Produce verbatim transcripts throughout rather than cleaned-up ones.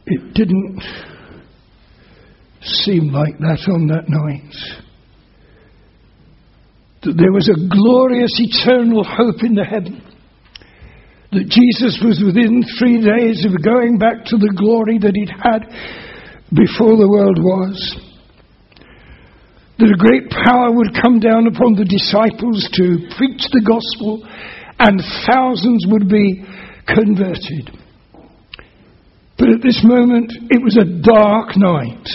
It didn't seem like that on that night. That there was a glorious eternal hope in the heaven. That Jesus was within three days of going back to the glory that he'd had before the world was. That a great power would come down upon the disciples to preach the gospel, and thousands would be converted. But at this moment, it was a dark night.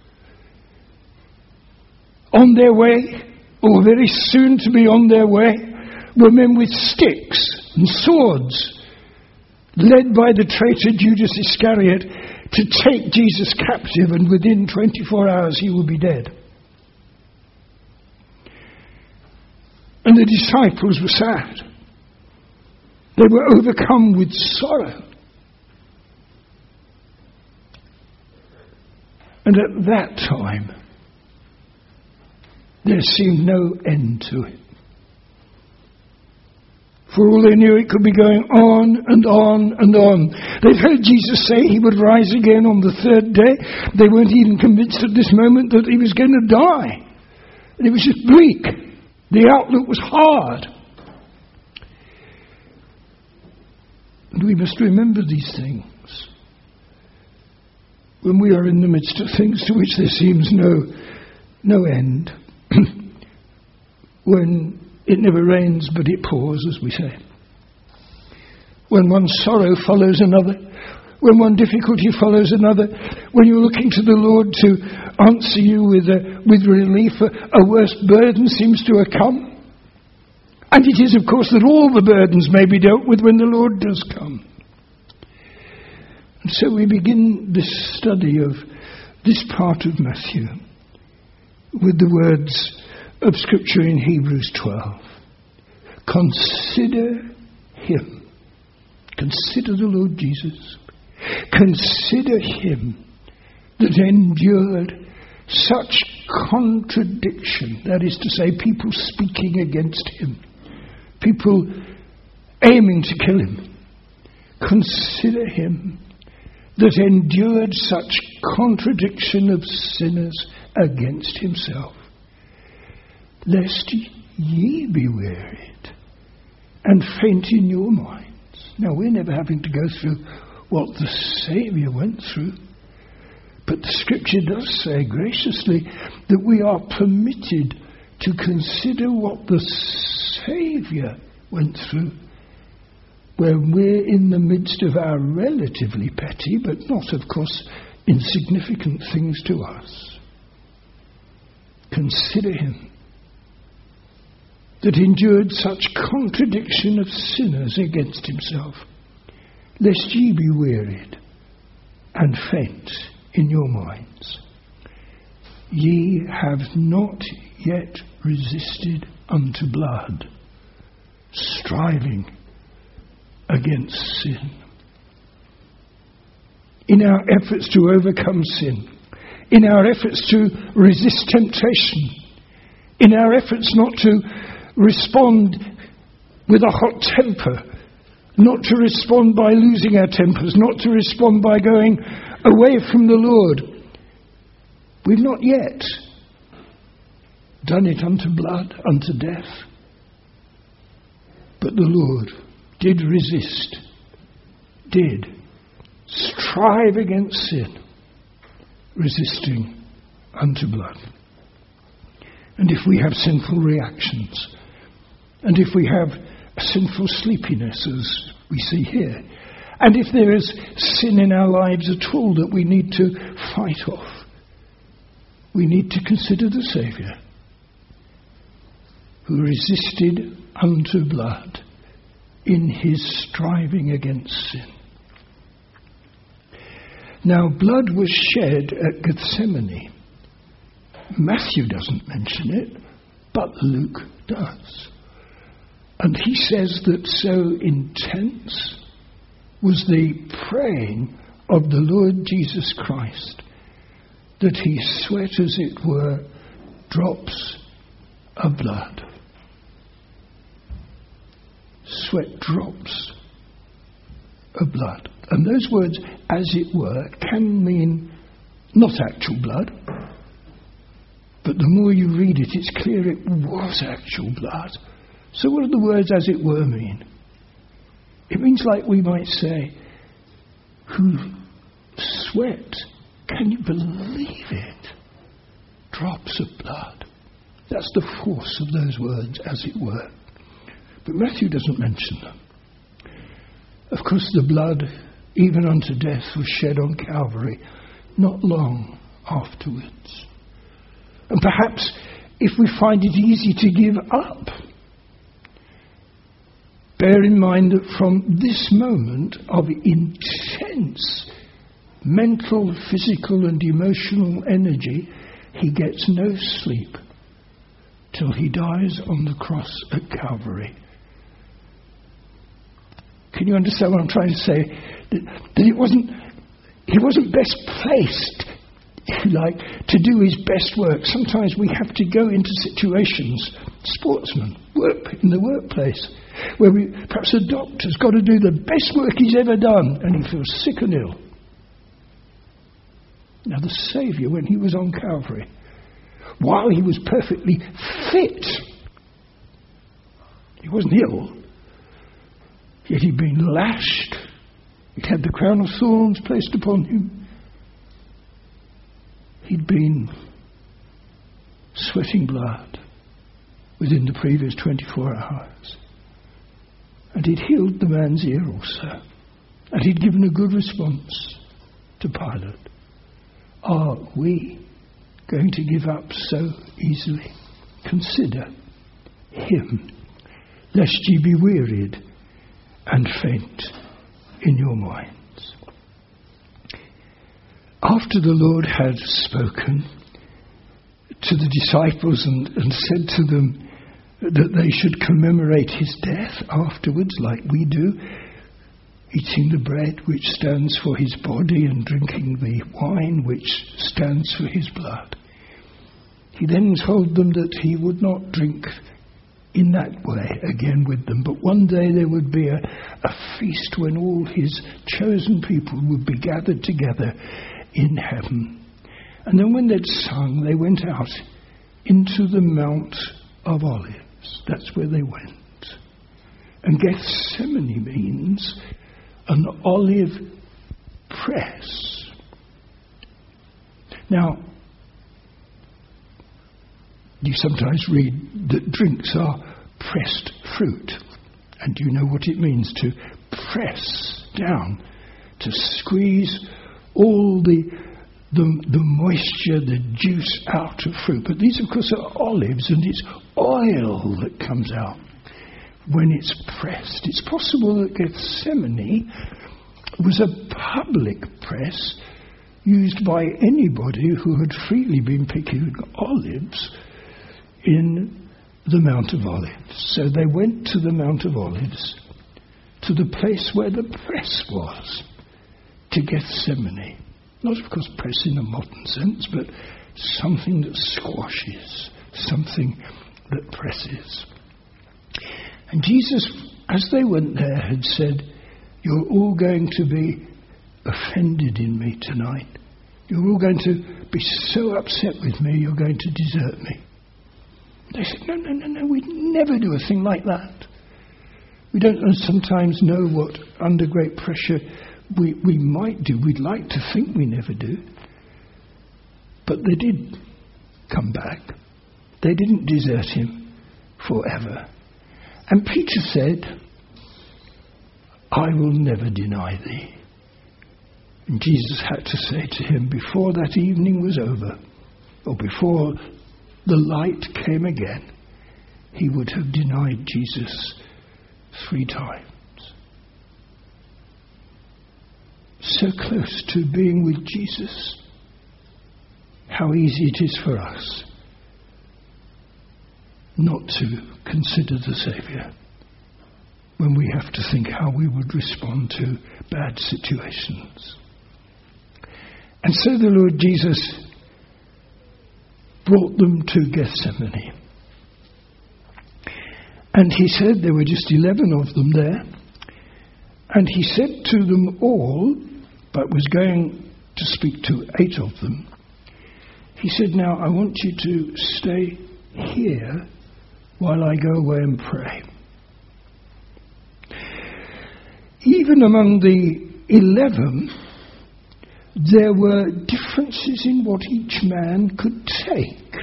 On their way, or very soon to be on their way, were men with sticks and swords, led by the traitor Judas Iscariot, to take Jesus captive, and within twenty-four hours he will be dead. And the disciples were sad. They were overcome with sorrow. And at that time, there seemed no end to it. For all they knew, it could be going on and on and on. They'd heard Jesus say he would rise again on the third day. They weren't even convinced at this moment that he was going to die. And it was just bleak. The outlook was hard. And we must remember these things when we are in the midst of things to which there seems no, no end. When it never rains, but it pours, as we say. When one sorrow follows another. When one difficulty follows another. When you're looking to the Lord to answer you with a, with relief, a, a worse burden seems to have come. And it is, of course, that all the burdens may be dealt with when the Lord does come. And so we begin this study of this part of Matthew with the words of Scripture in Hebrews twelve. Consider him. Consider the Lord Jesus. Consider him that endured such contradiction. That is to say, people speaking against him. People aiming to kill him. Consider him that endured such contradiction of sinners against himself, lest ye be wearied and faint in your minds. Now, we're never having to go through what the Saviour went through, but the Scripture does say graciously that we are permitted to consider what the Saviour went through when we're in the midst of our relatively petty, but not, of course, insignificant things to us. Consider him that endured such contradiction of sinners against himself, lest ye be wearied and faint in your minds. Ye have not yet resisted unto blood, striving against sin. In our efforts to overcome sin, in our efforts to resist temptation, in our efforts not to respond with a hot temper, not to respond by losing our tempers, not to respond by going away from the Lord, we've not yet done it unto blood, unto death. But the Lord did resist, did strive against sin, resisting unto blood. And if we have sinful reactions, and if we have a sinful sleepiness, as we see here, and if there is sin in our lives at all that we need to fight off, we need to consider the Saviour, who resisted unto blood in his striving against sin. Now, blood was shed at Gethsemane. Matthew doesn't mention it, but Luke does. And he says that so intense was the praying of the Lord Jesus Christ that he sweat, as it were, drops of blood. Sweat drops of blood. And those words, as it were, can mean not actual blood. But the more you read it, it's clear it was actual blood. So what do the words as it were mean? It means, like we might say, who sweat, can you believe it? Drops of blood. That's the force of those words, as it were. But Matthew doesn't mention them. Of course, the blood, even unto death, was shed on Calvary not long afterwards. And perhaps if we find it easy to give up, bear in mind that from this moment of intense mental, physical and emotional energy, he gets no sleep till he dies on the cross at Calvary. Can you understand what I'm trying to say? That, that it wasn't, he wasn't best placed, if you like, to do his best work. Sometimes we have to go into situations, sportsmen, work in the workplace, where we, perhaps a doctor's got to do the best work he's ever done, and he feels sick and ill. Now the Saviour, when he was on Calvary, while he was perfectly fit, he wasn't ill, yet he'd been lashed, he'd had the crown of thorns placed upon him, he'd been sweating blood within the previous twenty-four hours. And he'd healed the man's ear also. And he'd given a good response to Pilate. Are we going to give up so easily? Consider him, lest ye be wearied and faint in your minds. After the Lord had spoken to the disciples and, and said to them that they should commemorate his death afterwards, like we do, eating the bread which stands for his body and drinking the wine which stands for his blood, he then told them that he would not drink in that way again with them, but one day there would be a, a feast when all his chosen people would be gathered together in heaven. And then when they'd sung, they went out into the Mount of Olives. That's where they went. And Gethsemane means an olive press. Now, you sometimes read that drinks are pressed fruit. And do you know what it means to press down, to squeeze all the, the, the moisture, the juice out of fruit? But these, of course, are olives, and it's oil that comes out when it's pressed. It's possible that Gethsemane was a public press used by anybody who had freely been picking olives in the Mount of Olives. So they went to the Mount of Olives, to the place where the press was, to Gethsemane. Not, of course, press in a modern sense, but something that squashes, something that presses. And Jesus, as they went there, had said, you're all going to be offended in me tonight. You're all going to be so upset with me, you're going to desert me. They said, no, no, no, no, we'd never do a thing like that. We don't sometimes know what under great pressure we, we might do. We'd like to think we never do. But they did come back. They didn't desert him forever. And Peter said, I will never deny thee. And Jesus had to say to him, before that evening was over, or before the light came again, he would have denied Jesus three times. So close to being with Jesus. How easy it is for us not to consider the Saviour when we have to think how we would respond to bad situations. And so the Lord Jesus brought them to Gethsemane. And he said there were just eleven of them there. And he said to them all, but was going to speak to eight of them, he said, now I want you to stay here while I go away and pray. Even among the eleven, there were differences in what each man could take,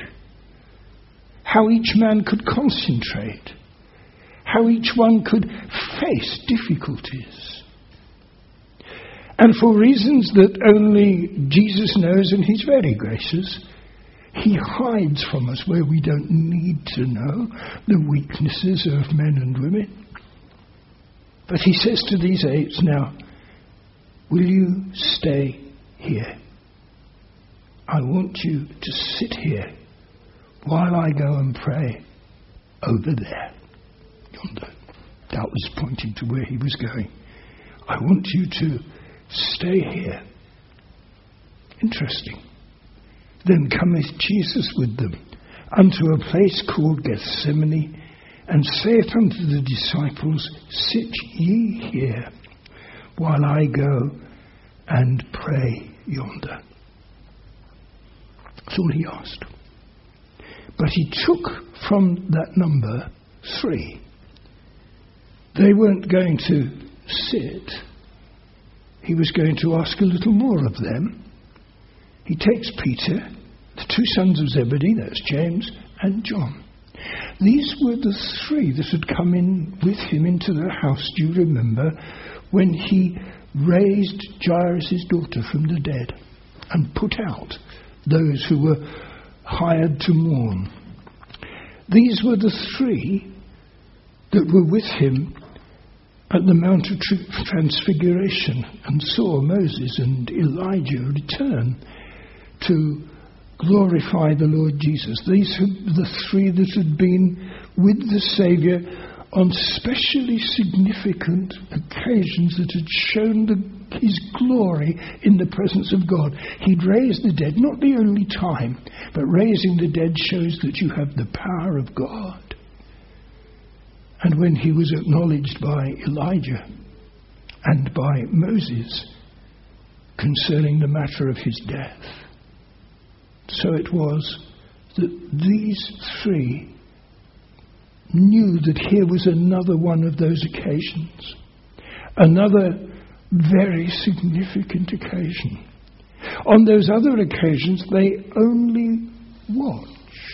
how each man could concentrate, how each one could face difficulties. And for reasons that only Jesus knows, and he's very gracious, he hides from us where we don't need to know the weaknesses of men and women. But he says to these eight, now, will you stay here? I want you to sit here while I go and pray over there. Yonder. That was pointing to where he was going. I want you to stay here. Interesting. Then cometh Jesus with them unto a place called Gethsemane, and saith unto the disciples, sit ye here, while I go and pray yonder. That's all he asked. But he took from that number three. They weren't going to sit. He was going to ask a little more of them. He takes Peter, the two sons of Zebedee, that's James and John. These were the three that had come in with him into the house, do you remember, when he raised Jairus' daughter from the dead and put out those who were hired to mourn. These were the three that were with him at the Mount of Transfiguration and saw Moses and Elijah return to glorify the Lord Jesus. These are the three that had been with the Saviour on specially significant occasions that had shown the, his glory in the presence of God. He'd raised the dead, not the only time, but raising the dead shows that you have the power of God. And when he was acknowledged by Elijah and by Moses concerning the matter of his death, so it was that these three knew that here was another one of those occasions, another very significant occasion. On those other occasions, they only watched.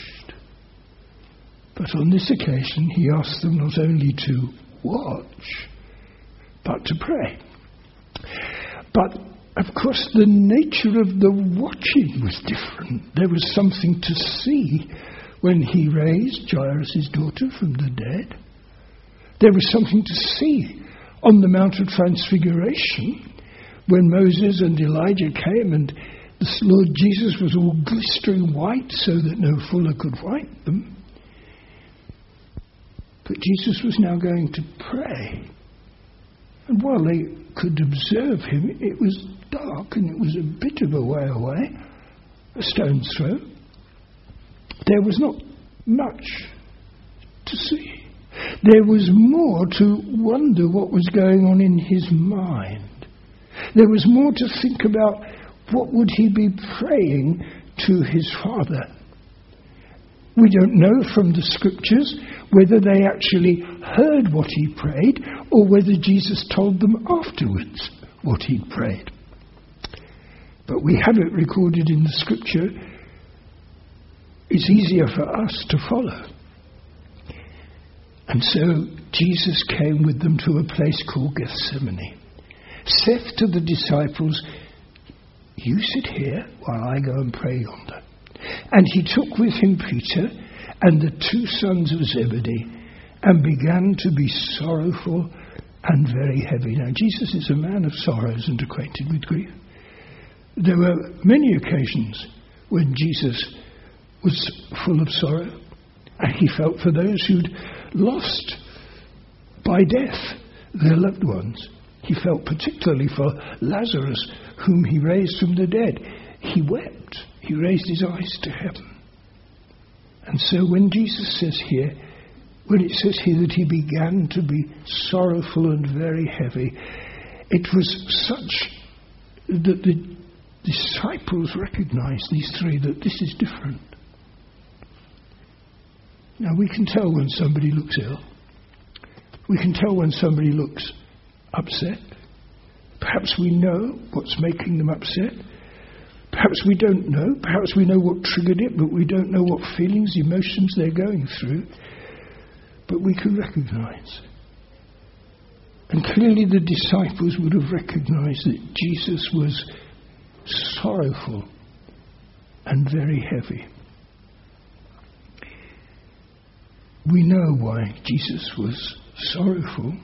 But on this occasion, he asked them not only to watch, but to pray. But, of course, the nature of the watching was different. There was something to see when he raised Jairus' daughter from the dead. There was something to see on the Mount of Transfiguration when Moses and Elijah came and the Lord Jesus was all glistering white so that no fuller could white them. But Jesus was now going to pray. And while they could observe him, it was dark and it was a bit of a way away, a stone's throw. There was not much to see. There was more to wonder what was going on in his mind. There was more to think about what would he be praying to his Father. We don't know from the scriptures whether they actually heard what he prayed or whether Jesus told them afterwards what he prayed. But we have it recorded in the scripture. It's easier for us to follow. And so Jesus came with them to a place called Gethsemane. Saith to the disciples, you sit here while I go and pray yonder. And he took with him Peter and the two sons of Zebedee and began to be sorrowful and very heavy. Now, Jesus is a man of sorrows and acquainted with grief. There were many occasions when Jesus was full of sorrow, and he felt for those who'd lost by death their loved ones. He felt particularly for Lazarus, whom he raised from the dead. He wept. He raised his eyes to heaven. And so when Jesus says here, when it says here that he began to be sorrowful and very heavy, it was such that the disciples recognized, these three, that this is different. Now we can tell when somebody looks ill. We can tell when somebody looks upset. Perhaps we know what's making them upset. Perhaps we don't know. Perhaps we know what triggered it, but we don't know what feelings, emotions they're going through. But we can recognize. And clearly the disciples would have recognized that Jesus was sorrowful and very heavy. We know why Jesus was sorrowful.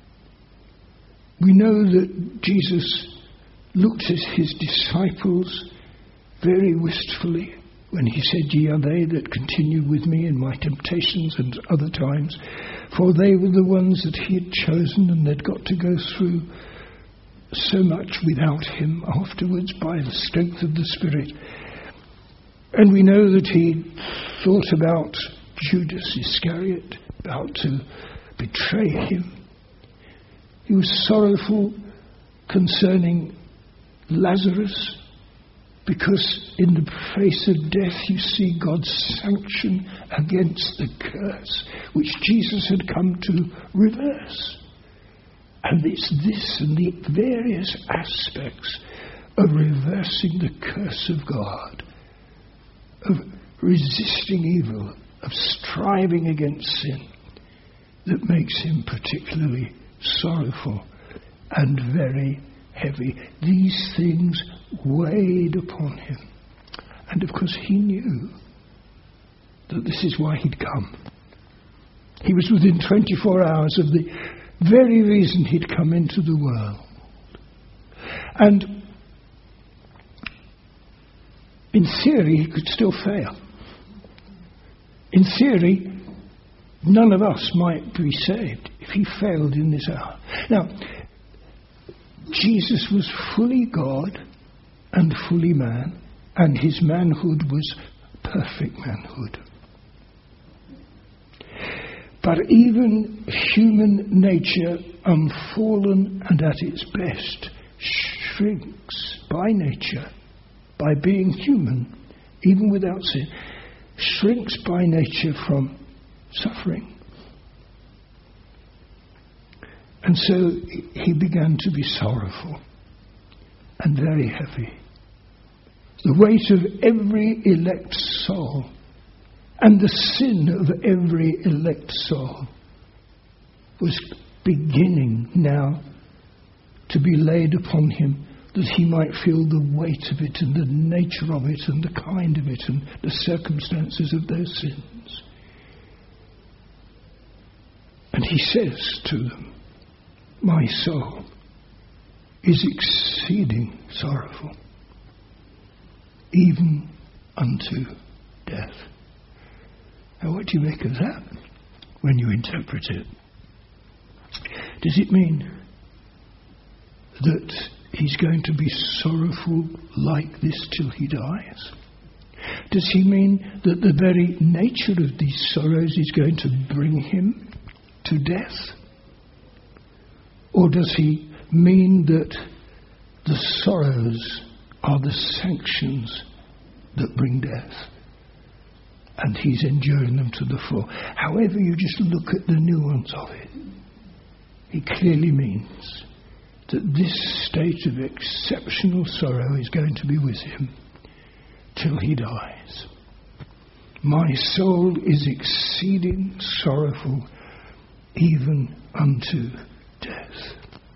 We know that Jesus looked at his disciples very wistfully when he said, "Ye are they that continue with me in my temptations," and other times, for they were the ones that he had chosen, and they'd got to go through so much without him afterwards by the strength of the Spirit. And we know that he thought about Judas Iscariot, about to betray him. He was sorrowful concerning Lazarus, because in the face of death you see God's sanction against the curse which Jesus had come to reverse. And it's this and the various aspects of reversing the curse of God, of resisting evil, of striving against sin, that makes him particularly sorrowful and very heavy. These things weighed upon him. And of course he knew that this is why he'd come. He was within twenty-four hours of the very reason he'd come into the world. And in theory he could still fail. In theory, none of us might be saved if he failed in this hour. Now, Jesus was fully God and fully man, and his manhood was perfect manhood. But even human nature, unfallen and at its best, shrinks by nature, by being human, even without sin, shrinks by nature from suffering. And so he began to be sorrowful and very heavy. The weight of every elect soul and the sin of every elect soul was beginning now to be laid upon him, that he might feel the weight of it and the nature of it and the kind of it and the circumstances of those sins. And he says to them, "My soul is exceeding sorrowful, even unto death." Now what do you make of that when you interpret it? Does it mean that he's going to be sorrowful like this till he dies? Does he mean that the very nature of these sorrows is going to bring him to death? Or does he mean that the sorrows are the sanctions that bring death, and he's enduring them to the full? However you just look at the nuance of it, he clearly means that this state of exceptional sorrow is going to be with him till he dies. My soul is exceeding sorrowful, even unto death.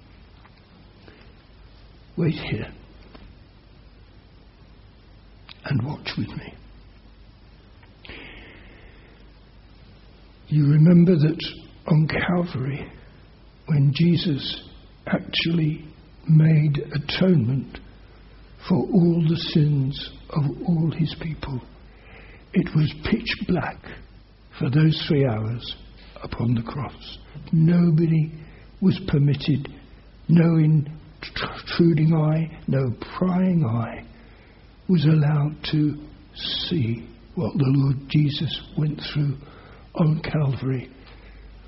Wait here and watch with me. You remember that on Calvary, when Jesus actually made atonement for all the sins of all his people, it was pitch black for those three hours upon the cross. Nobody was permitted, no intruding eye, no prying eye was allowed to see what the Lord Jesus went through on Calvary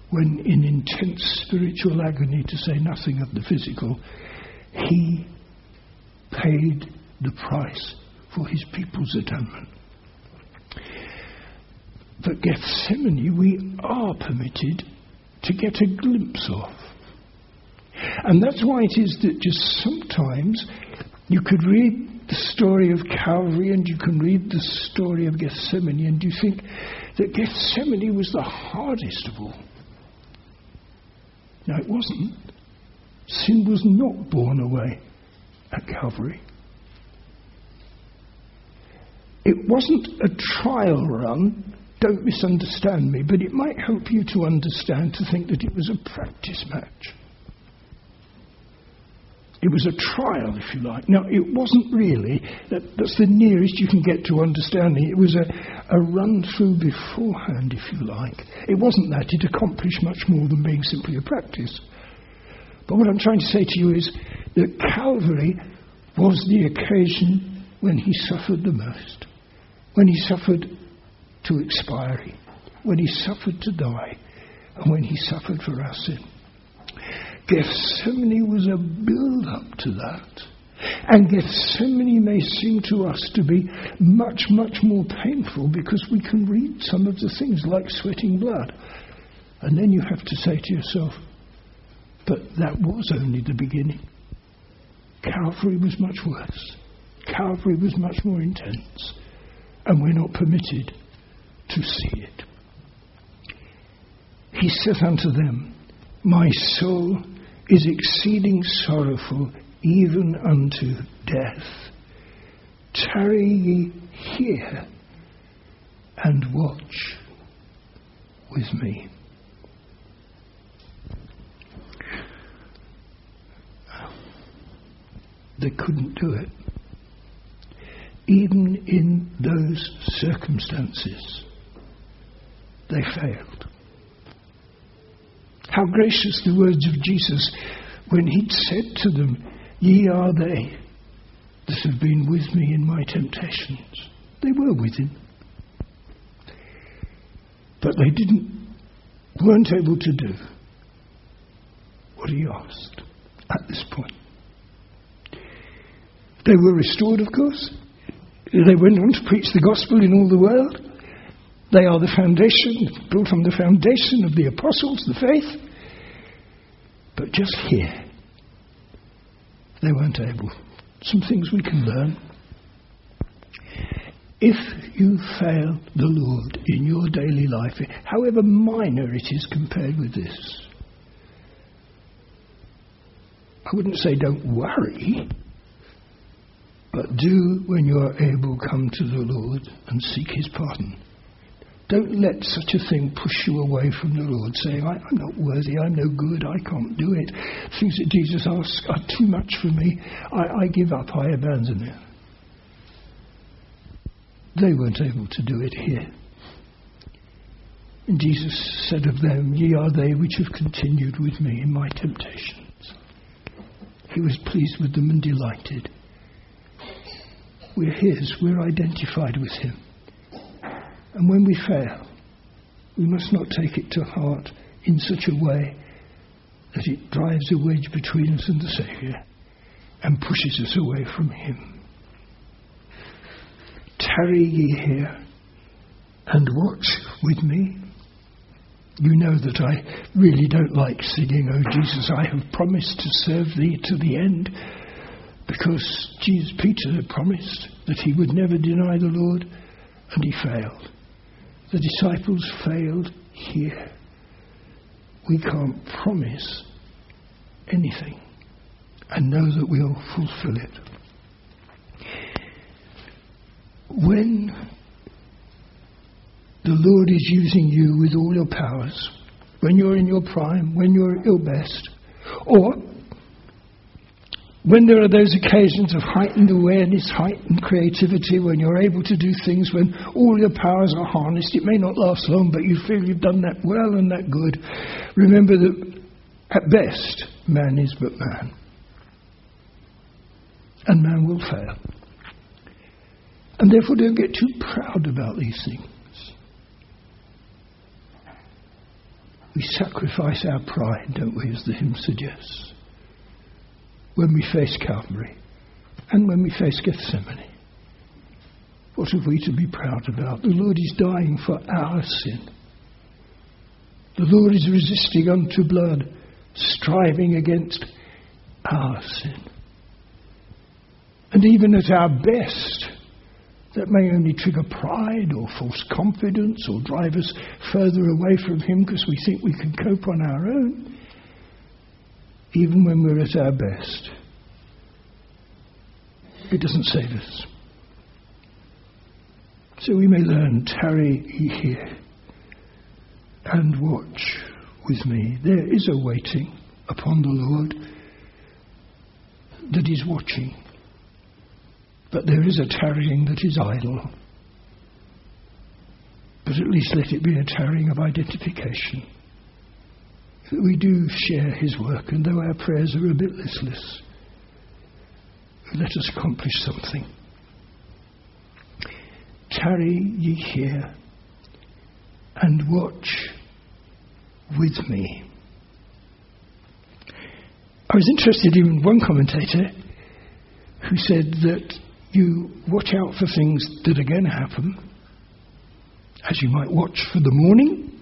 when in intense spiritual agony, to say nothing of the physical, he paid the price for his people's atonement. But Gethsemane we are permitted to get a glimpse of. And that's why it is that just sometimes you could read the story of Calvary and you can read the story of Gethsemane and you think that Gethsemane was the hardest of all. No, it wasn't. Sin was not borne away at Calvary. It wasn't a trial run, don't misunderstand me, but it might help you to understand, to think that it was a practice match. It was a trial, if you like. Now, it wasn't really. That, that's the nearest you can get to understanding. It was a, a run-through beforehand, if you like. It wasn't that. It accomplished much more than being simply a practice. But what I'm trying to say to you is that Calvary was the occasion when he suffered the most, when he suffered to expiry, when he suffered to die, and when he suffered for our sin. Gethsemane was a build-up to that. And Gethsemane may seem to us to be much, much more painful because we can read some of the things like sweating blood. And then you have to say to yourself, but that was only the beginning. Calvary was much worse. Calvary was much more intense. And we're not permitted to see it. He saith unto them, my soul is exceeding sorrowful, even unto death. Tarry ye here, and watch with me. They couldn't do it. Even in those circumstances, they failed. How gracious the words of Jesus when he'd said to them, ye are they that have been with me in my temptations. They were with him. But they didn't, weren't able to do what he asked at this point. They were restored, of course. They went on to preach the gospel in all the world. They are the foundation, built on the foundation of the apostles, the faith. But just here, they weren't able. Some things we can learn. If you fail the Lord in your daily life, however minor it is compared with this, I wouldn't say don't worry, but do, when you are able, come to the Lord and seek his pardon. Don't let such a thing push you away from the Lord, saying, I, I'm not worthy, I'm no good, I can't do it. Things that Jesus asks are too much for me. I, I give up, I abandon it. They weren't able to do it here. And Jesus said of them, ye are they which have continued with me in my temptations. He was pleased with them and delighted. We're his, we're identified with him. And when we fail, we must not take it to heart in such a way that it drives a wedge between us and the Saviour and pushes us away from him. Tarry ye here and watch with me. You know that I really don't like singing, O Jesus, I have promised to serve thee to the end, because Jesus, Peter had promised that he would never deny the Lord, and he failed. The disciples failed here. We can't promise anything and know that we'll fulfill it. When the Lord is using you with all your powers, when you're in your prime, when you're at your best, or when there are those occasions of heightened awareness, heightened creativity, when you're able to do things, when all your powers are harnessed, it may not last long, but you feel you've done that well and that good. Remember that at best, man is but man. And man will fail. And therefore don't get too proud about these things. we sacrifice our pride, don't we, as the hymn suggests, when we face Calvary and when we face Gethsemane. What have we to be proud about? The Lord is dying for our sin. The Lord is resisting unto blood, striving against our sin. And even at our best, that may only trigger pride or false confidence or drive us further away from him because we think we can cope on our own. Even when we're at our best, it doesn't save us. So we may learn, tarry ye here and watch with me. There is a waiting upon the Lord that is watching. But there is a tarrying that is idle. But at least let it be a tarrying of identification. That we do share his work, and though our prayers are a bit listless, let us accomplish something. Tarry ye here and watch with me. I was interested in one commentator who said that you watch out for things that are going to happen, as you might watch for the morning.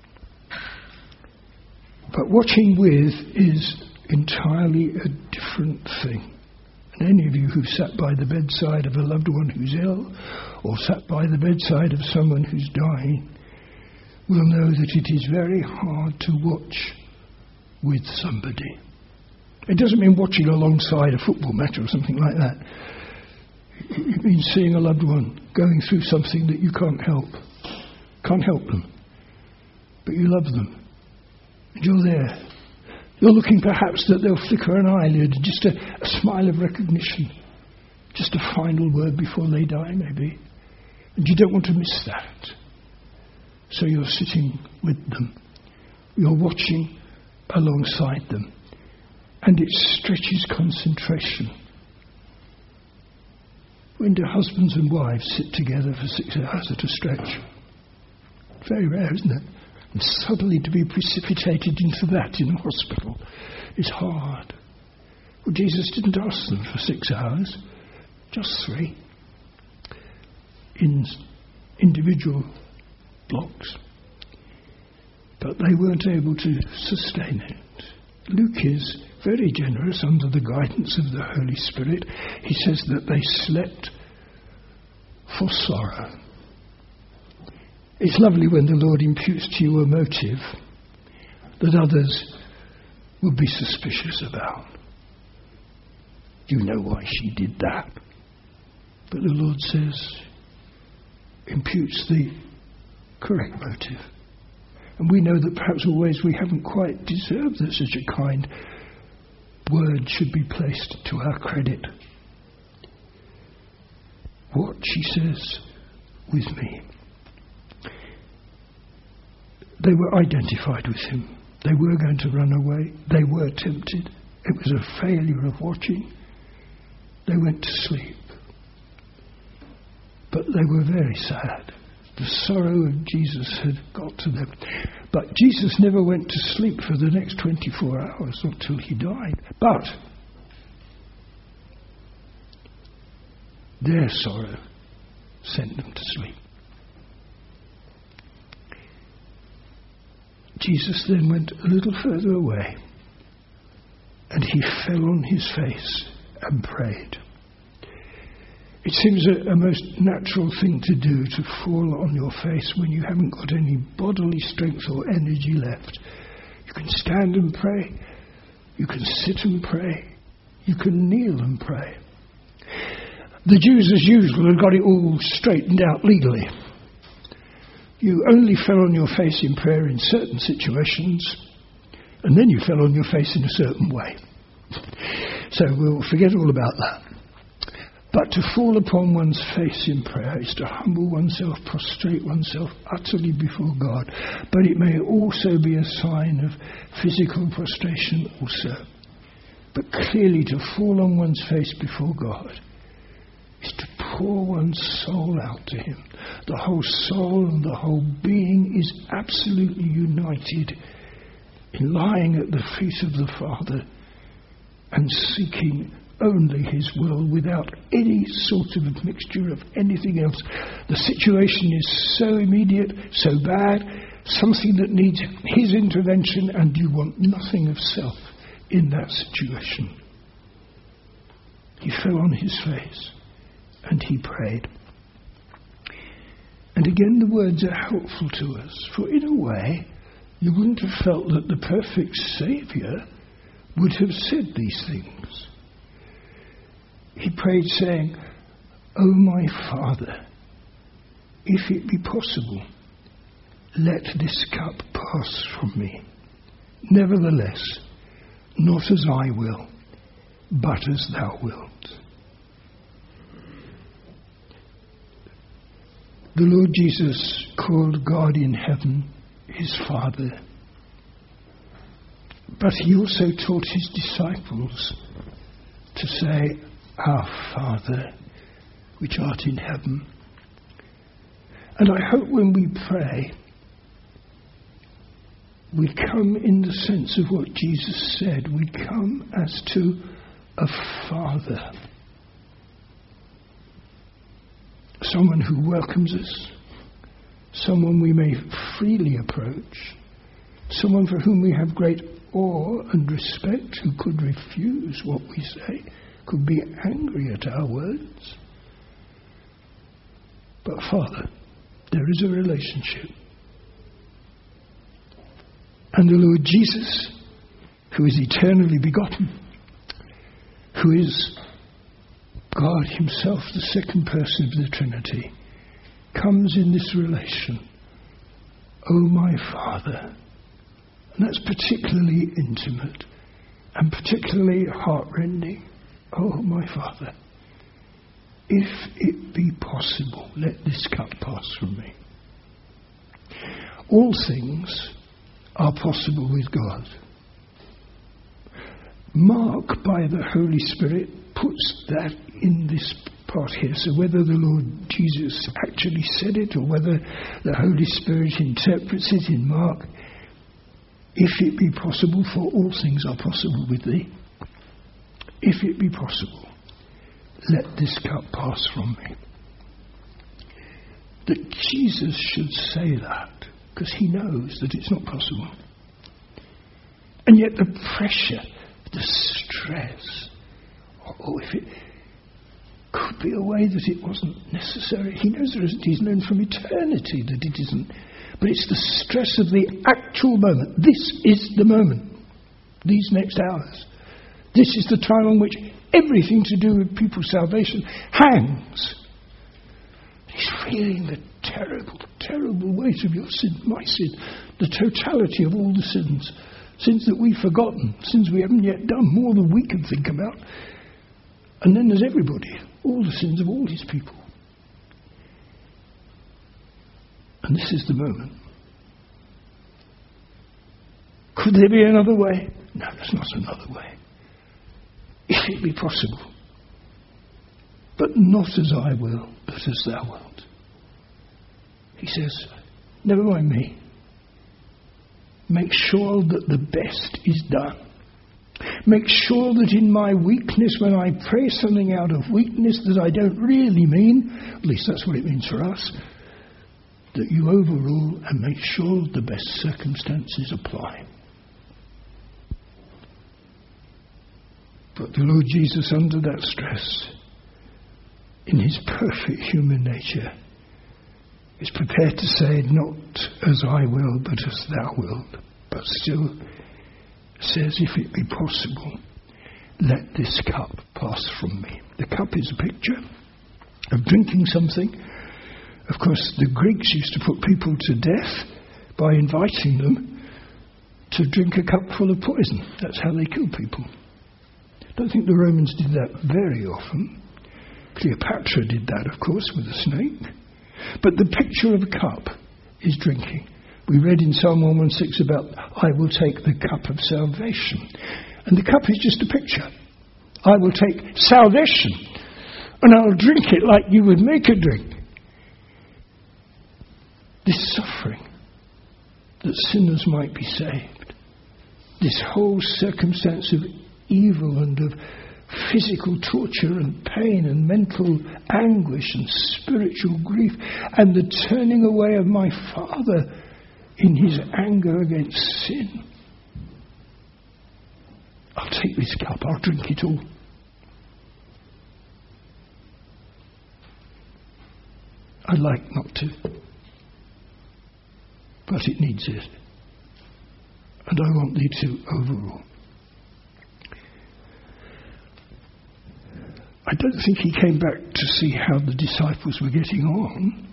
But watching with is entirely a different thing. And any of you who've sat by the bedside of a loved one who's ill, or sat by the bedside of someone who's dying, will know that it is very hard to watch with somebody. It doesn't mean watching alongside a football match or something like that. It means seeing a loved one going through something that you can't help. Can't help them. But you love them. And you're there. You're looking perhaps that they'll flicker an eyelid, just a, a smile of recognition. Just a final word before they die, maybe. And you don't want to miss that. So you're sitting with them. You're watching alongside them. And it stretches concentration. When do husbands and wives sit together for six hours at a stretch? Very rare, isn't it? And suddenly to be precipitated into that in a hospital is hard. Well, Jesus didn't ask them for six hours, just three, in individual blocks. But they weren't able to sustain it. Luke is very generous under the guidance of the Holy Spirit. He says that they slept for sorrow. It's lovely when the Lord imputes to you a motive that others would be suspicious about. You know why she did that. But the Lord says, imputes the correct motive. And we know that perhaps always we haven't quite deserved that such a kind word should be placed to our credit. What, she says, with me. They were identified with him. They were going to run away. They were tempted. It was a failure of watching. They went to sleep. But they were very sad. The sorrow of Jesus had got to them. But Jesus never went to sleep for the next twenty-four hours until he died. But their sorrow sent them to sleep. Jesus then went a little further away, and he fell on his face and prayed. It seems a, a most natural thing to do, to fall on your face when you haven't got any bodily strength or energy left. You can stand and pray. You can sit and pray. You can kneel and pray. The Jews, as usual, had got it all straightened out legally. You only fell on your face in prayer in certain situations, and then you fell on your face in a certain way. So we'll forget all about that. But to fall upon one's face in prayer is to humble oneself, prostrate oneself utterly before God. But it may also be a sign of physical prostration also. But clearly to fall on one's face before God is to pour one's soul out to him. The whole soul and the whole being is absolutely united in lying at the feet of the Father and seeking only his will without any sort of mixture of anything else. The situation is so immediate, so bad, something that needs his intervention, and you want nothing of self in that situation. He fell on his face and he prayed. And again, the words are helpful to us, for in a way, you wouldn't have felt that the perfect Saviour would have said these things. He prayed saying, "O my Father, if it be possible, let this cup pass from me. Nevertheless, not as I will, but as thou wilt." The Lord Jesus called God in heaven his Father. But he also taught his disciples to say, "Our Father, which art in heaven." And I hope when we pray, we come in the sense of what Jesus said. We come as to a Father. Someone who welcomes us, someone we may freely approach, someone for whom we have great awe and respect, who could refuse what we say, could be angry at our words. But Father, there is a relationship. And the Lord Jesus, who is eternally begotten, who is God himself, the second person of the Trinity, comes in this relation. "O my Father." And that's particularly intimate and particularly heartrending. "Oh my Father, if it be possible, let this cup pass from me." All things are possible with God. Mark, by the Holy Spirit, puts that in this part here. So whether the Lord Jesus actually said it or whether the Holy Spirit interprets it in Mark, if it be possible, for all things are possible with thee, if it be possible, let this cup pass from me. That Jesus should say that, because he knows that it's not possible. And yet the pressure, the stress, oh, if it could be a way that it wasn't necessary. He knows there isn't. He's known from eternity that it isn't. But it's the stress of the actual moment. This is the moment. These next hours. This is the time on which everything to do with people's salvation hangs. He's feeling the terrible, terrible weight of your sin, my sin, the totality of all the sins. Sins that we've forgotten, sins we haven't yet done, more than we can think about. And then there's everybody, all the sins of all his people. And this is the moment. Could there be another way? No, there's not another way. If it be possible. But not as I will, but as thou wilt. He says, never mind me. Make sure that the best is done. Make sure that in my weakness, when I pray something out of weakness that I don't really mean, at least that's what it means for us, that you overrule and make sure the best circumstances apply. But the Lord Jesus, under that stress, in his perfect human nature, is prepared to say, not as I will, but as thou wilt. But still says, if it be possible, let this cup pass from me. The cup is a picture of drinking something. Of course, the Greeks used to put people to death by inviting them to drink a cup full of poison. That's how they killed people. I don't think the Romans did that very often. Cleopatra did that, of course, with a snake. But the picture of a cup is drinking. We read in Psalm one sixteen about, I will take the cup of salvation. And the cup is just a picture. I will take salvation and I'll drink it like you would make a drink. This suffering, that sinners might be saved. this whole circumstance of evil and of physical torture and pain and mental anguish and spiritual grief, and the turning away of my Father in his anger against sin. I'll take this cup, I'll drink it all. I'd like not to, but it needs it. And I want thee to overrule. I don't think he came back to see how the disciples were getting on.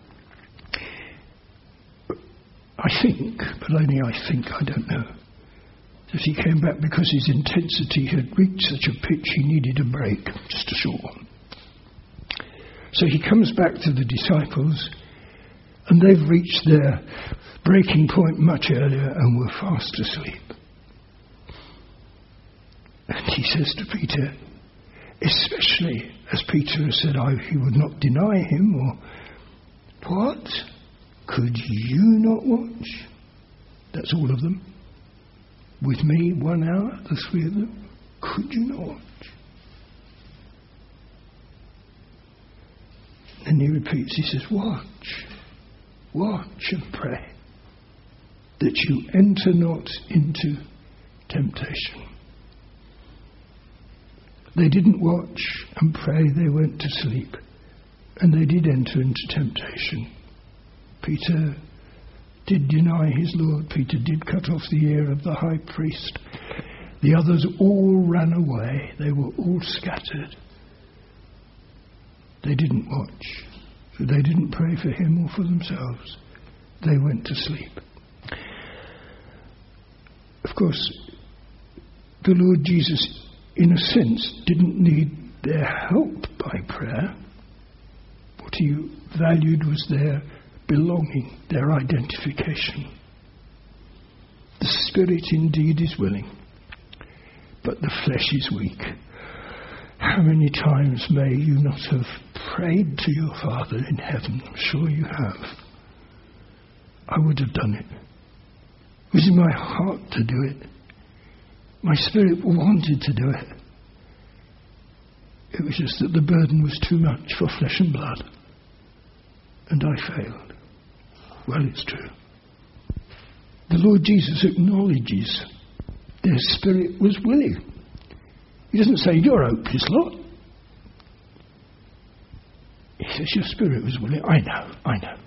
I think, but only I think, I don't know, that he came back because his intensity had reached such a pitch he needed a break, just a short one. So he comes back to the disciples, and they've reached their breaking point much earlier and were fast asleep. And he says to Peter, especially as Peter has said, oh, he would not deny him, or, what? Could you not watch? That's all of them. With me, one hour, the three of them. Could you not watch? And he repeats, he says, watch, watch and pray, that you enter not into temptation. They didn't watch and pray, they went to sleep, and they did enter into temptation. Peter did deny his Lord. Peter did cut off the ear of the high priest. The others all ran away. They were all scattered. They didn't watch. So they didn't pray for him or for themselves. They went to sleep. Of course, the Lord Jesus, in a sense, didn't need their help by prayer. What he valued was their belonging, their identification. The spirit indeed is willing, but the flesh is weak. How many times may you not have prayed to your Father in heaven? I'm sure you have. I would have done it. It was in my heart to do it. My spirit wanted to do it. It was just that the burden was too much for flesh and blood. And I failed. Well, it's true. The Lord Jesus acknowledges their spirit was willing. He doesn't say, you're a hopeless lot. He says, your spirit was willing. I know, I know.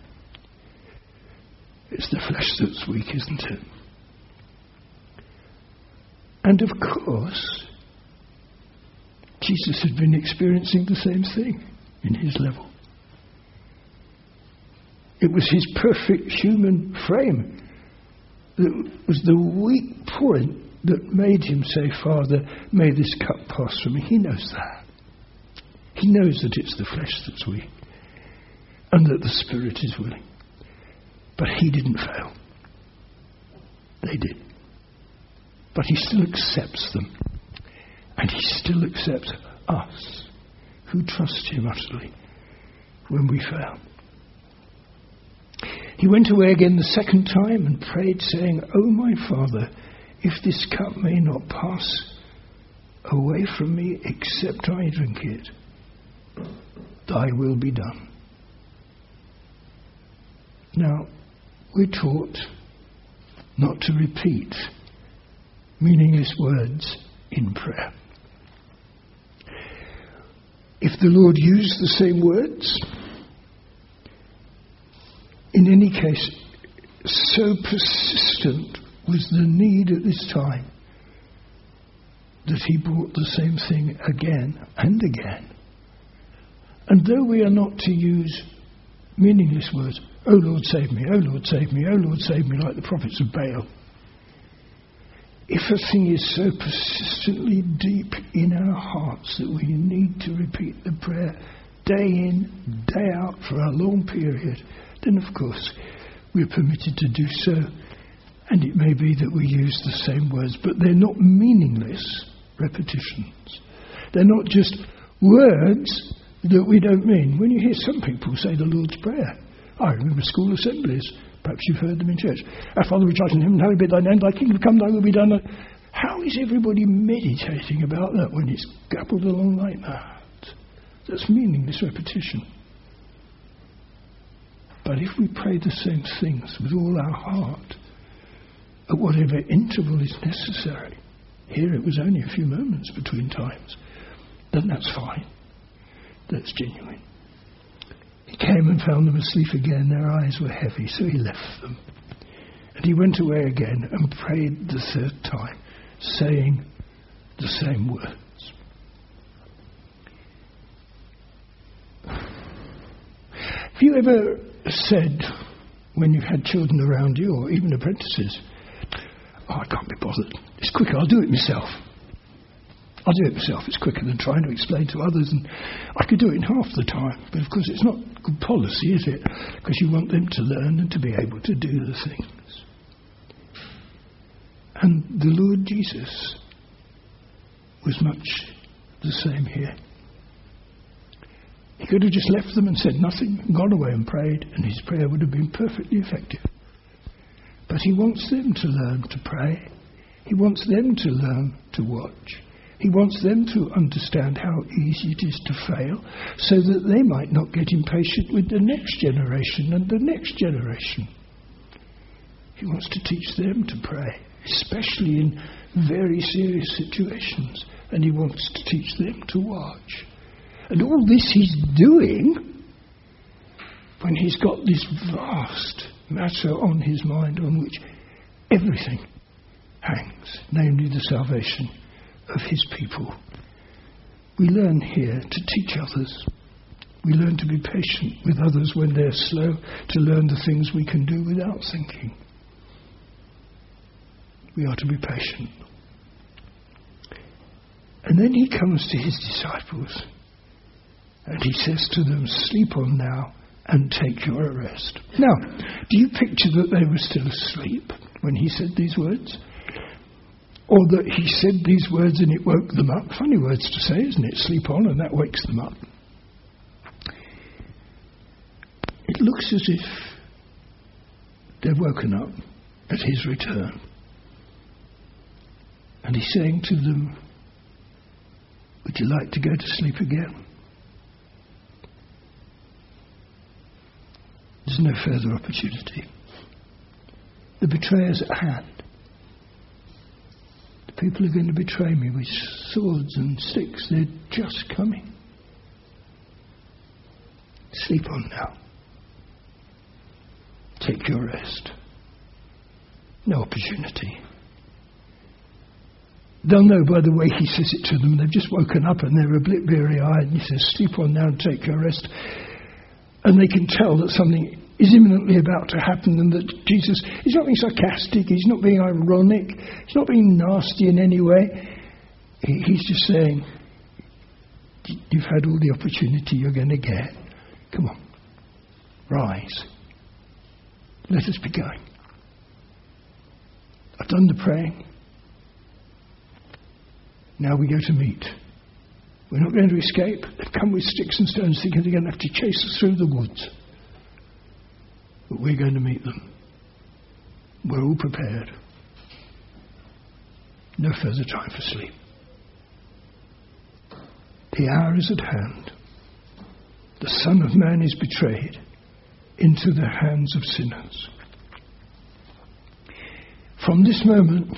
It's the flesh that's weak, isn't it? And of course, Jesus had been experiencing the same thing in his level. It was his perfect human frame that was the weak point that made him say, Father, may this cup pass from me. He knows that. He knows that it's the flesh that's weak and that the spirit is willing. But he didn't fail. They did. But he still accepts them. And he still accepts us who trust him utterly when we fail. He went away again the second time and prayed, saying, O my Father, if this cup may not pass away from me except I drink it, thy will be done. Now, we're taught not to repeat meaningless words in prayer. If the Lord used the same words, in any case, so persistent was the need at this time that he brought the same thing again and again. And though we are not to use meaningless words, O Lord save me, O Lord save me, O Lord save me, like the prophets of Baal, if a thing is so persistently deep in our hearts that we need to repeat the prayer day in, day out for a long period, then of course we're permitted to do so. And it may be that we use the same words, but they're not meaningless repetitions. They're not just words that we don't mean. When you hear some people say the Lord's Prayer, I remember school assemblies, Perhaps you've heard them in church. Our Father which art in heaven, hallowed be thy name, thy kingdom come, thy will be done. How is everybody meditating about that when it's gabbled along like that? That's meaningless repetition. But if we pray the same things with all our heart, at whatever interval is necessary, here it was only a few moments between times, then that's fine. That's genuine. He came and found them asleep again. Their eyes were heavy, so he left them. And he went away again and prayed the third time, saying the same words. Have you ever said, when you've had children around you, or even apprentices, oh, I can't be bothered. It's quicker, I'll do it myself. I'll do it myself. It's quicker than trying to explain to others, and I could do it in half the time. But of course it's not good policy, is it? Because you want them to learn and to be able to do the things. And the Lord Jesus was much the same here. He could have just left them and said nothing, and gone away and prayed, and his prayer would have been perfectly effective. But he wants them to learn to pray. He wants them to learn to watch. He wants them to understand how easy it is to fail, so that they might not get impatient with the next generation and the next generation. He wants to teach them to pray, especially in very serious situations. And he wants to teach them to watch. And all this he's doing when he's got this vast matter on his mind on which everything hangs, namely the salvation of his people. We learn here to teach others. We learn to be patient with others when they're slow to learn the things we can do without thinking. We are to be patient. And then he comes to his disciples and he says to them, sleep on now and take your rest. Now, do you picture that they were still asleep when he said these words? Or that he said these words and it woke them up? Funny words to say, isn't it? Sleep on and that wakes them up. It looks as if they're woken up at his return. And he's saying to them, would you like to go to sleep again? There's no further opportunity. The betrayer's at hand. The people are going to betray me with swords and sticks. They're just coming. Sleep on now. Take your rest. No opportunity. They'll know by the way he says it to them. They've just woken up and they're a bit weary-eyed. And he says, sleep on now and take your rest. And they can tell that something is imminently about to happen and that Jesus is not being sarcastic, he's not being ironic, he's not being nasty in any way. He, he's just saying, you've had all the opportunity you're going to get. Come on, rise. Let us be going. I've done the praying. Now we go to meet. We're not going to escape. They've come with sticks and stones thinking they're going to have to chase us through the woods. But we're going to meet them. We're all prepared. No further time for sleep. The hour is at hand. The Son of Man is betrayed into the hands of sinners. From this moment,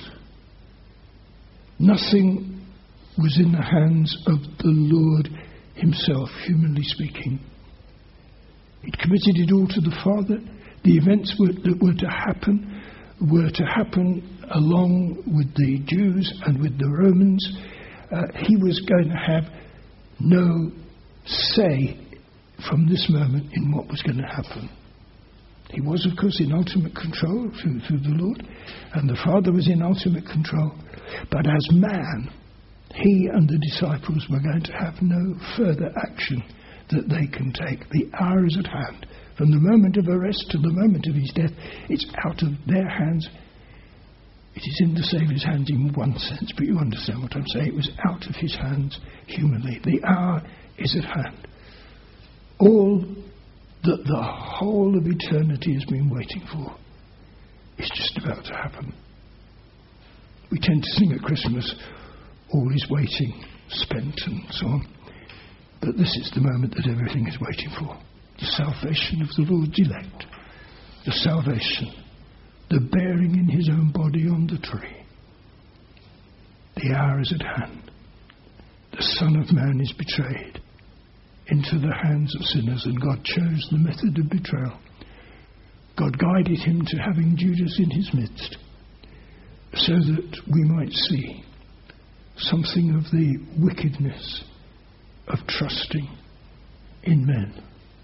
nothing was in the hands of the Lord himself, humanly speaking. He'd committed it all to the Father. The events were, that were to happen were to happen along with the Jews and with the Romans. Uh, he was going to have no say from this moment in what was going to happen. He was, of course, in ultimate control through, through the Lord, and the Father was in ultimate control. But as man, he and the disciples were going to have no further action that they can take. The hour is at hand. From the moment of arrest to the moment of his death, it's out of their hands. It is in the Saviour's hands in one sense, but you understand what I'm saying. It was out of his hands humanly. The hour is at hand. All that the whole of eternity has been waiting for is just about to happen. We tend to sing at Christmas, all is waiting, spent and so on. But this is the moment that everything is waiting for. The salvation of the Lord's elect. The salvation. The bearing in his own body on the tree. The hour is at hand. The Son of Man is betrayed into the hands of sinners, and God chose the method of betrayal. God guided him to having Judas in his midst, so that we might see something of the wickedness of trusting in men.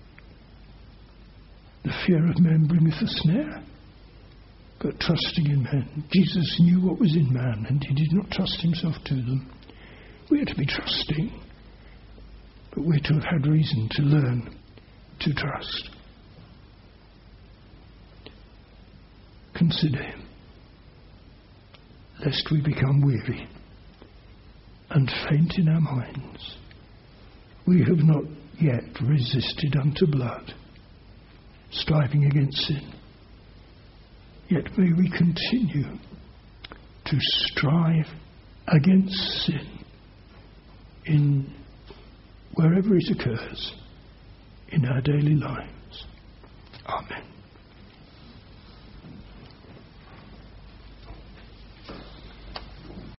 The fear of men bringeth a snare, but trusting in men. Jesus knew what was in man, and he did not trust himself to them. We are to be trusting, but we're to have had reason to learn to trust. Consider him, lest we become weary and faint in our minds. We have not yet resisted unto blood, striving against sin. Yet may we continue to strive against sin in wherever it occurs in our daily lives. Amen.